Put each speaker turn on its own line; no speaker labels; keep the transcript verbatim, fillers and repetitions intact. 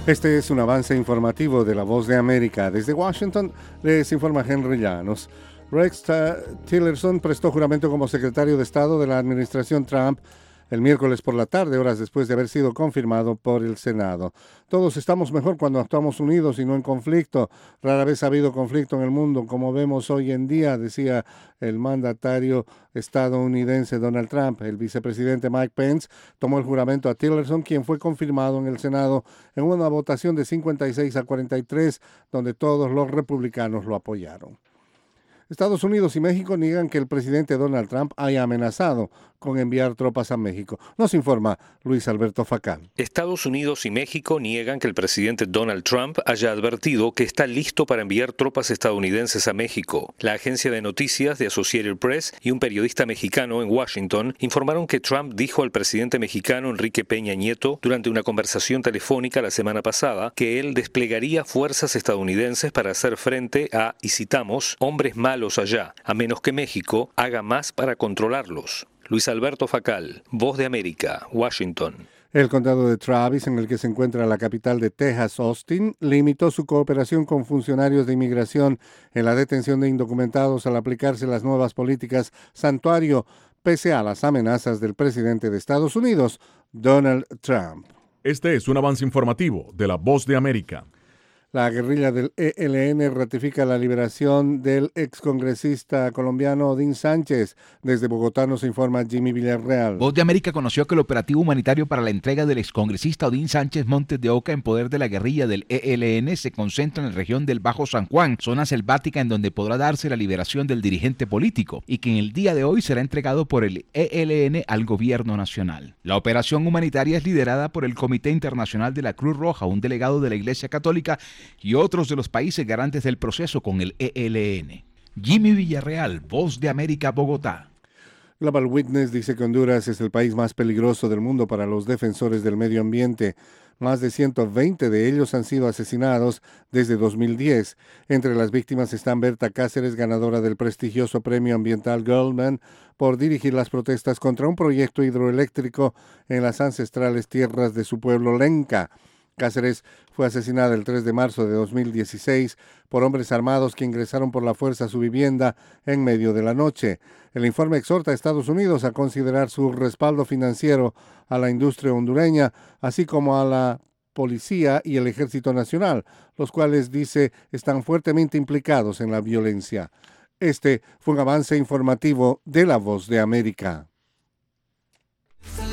Este es un avance informativo de La Voz de América. Desde Washington les informa Henry Llanos. Rex Tillerson prestó juramento como secretario de Estado de la administración Trump el miércoles por la tarde, horas después de haber sido confirmado por el Senado. Todos estamos mejor cuando actuamos unidos y no en conflicto. Rara vez ha habido conflicto en el mundo como vemos hoy en día, decía el mandatario estadounidense Donald Trump. El vicepresidente Mike Pence tomó el juramento a Tillerson, quien fue confirmado en el Senado en una votación de cincuenta y seis a cuarenta y tres, donde todos los republicanos lo apoyaron. Estados Unidos y México niegan que el presidente Donald Trump haya amenazado con enviar tropas a México. Nos informa Luis Alberto Facán.
Estados Unidos y México niegan que el presidente Donald Trump haya advertido que está listo para enviar tropas estadounidenses a México. La agencia de noticias de Associated Press y un periodista mexicano en Washington informaron que Trump dijo al presidente mexicano Enrique Peña Nieto durante una conversación telefónica la semana pasada que él desplegaría fuerzas estadounidenses para hacer frente a, y citamos, hombres malos allá, a menos que México haga más para controlarlos. Luis Alberto Facal, Voz de América, Washington.
El condado de Travis, en el que se encuentra la capital de Texas, Austin, limitó su cooperación con funcionarios de inmigración en la detención de indocumentados al aplicarse las nuevas políticas santuario, pese a las amenazas del presidente de Estados Unidos, Donald Trump.
Este es un avance informativo de la Voz de América.
La guerrilla del E L N ratifica la liberación del excongresista colombiano Odín Sánchez. Desde Bogotá nos informa Jimmy Villarreal.
Voz de América conoció que el operativo humanitario para la entrega del excongresista Odín Sánchez Montes de Oca en poder de la guerrilla del E L N se concentra en la región del Bajo San Juan, zona selvática en donde podrá darse la liberación del dirigente político y que en el día de hoy será entregado por el E L N al gobierno nacional. La operación humanitaria es liderada por el Comité Internacional de la Cruz Roja, un delegado de la Iglesia Católica y otros de los países garantes del proceso con el E L N. Jimmy Villarreal, Voz de América, Bogotá.
Global Witness dice que Honduras es el país más peligroso del mundo para los defensores del medio ambiente. Más de ciento veinte de ellos han sido asesinados desde dos mil diez. Entre las víctimas están Berta Cáceres, ganadora del prestigioso premio ambiental Goldman, por dirigir las protestas contra un proyecto hidroeléctrico en las ancestrales tierras de su pueblo Lenca. Cáceres fue asesinada el tres de marzo de dos mil dieciséis por hombres armados que ingresaron por la fuerza a su vivienda en medio de la noche. El informe exhorta a Estados Unidos a considerar su respaldo financiero a la industria hondureña, así como a la policía y el Ejército Nacional, los cuales, dice, están fuertemente implicados en la violencia. Este fue un avance informativo de La Voz de América.